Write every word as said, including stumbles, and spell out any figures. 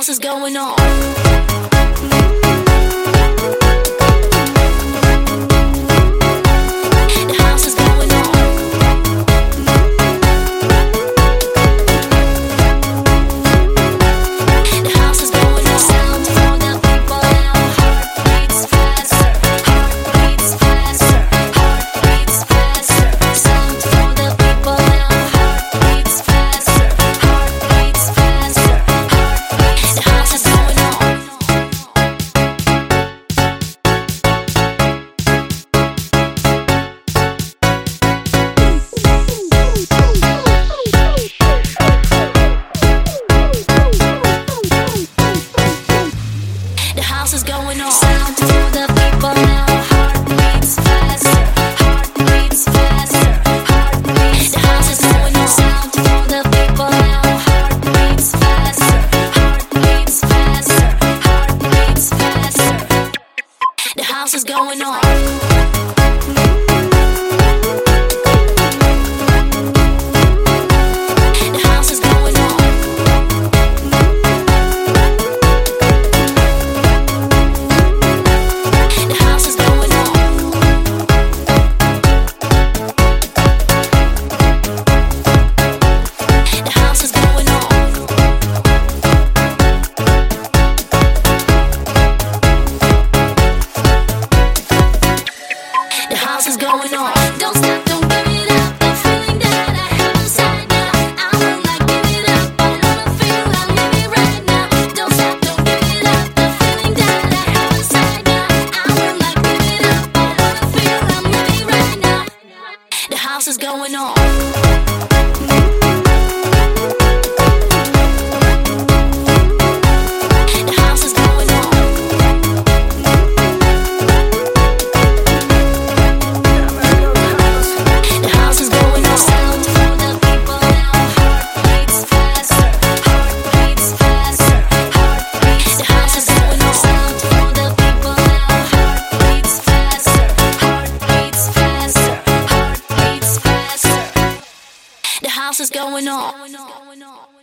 house is going on. Is going on. Sound for the people now. Heart beats faster. Heart beats faster. Heart beats. The house is going on. Sound for the people now. Heart beats faster. Heart beats faster. Heart beats faster. The house is going on. Is going on. Don't stop, don't give it up. The feeling that I have inside now, I won't like give it up. I wanna feel I'm living right now. Don't stop, don't give it up. The feeling that I have inside now, I won't like give it up. I wanna feel I'm living right now. The house is going on. The house is going on.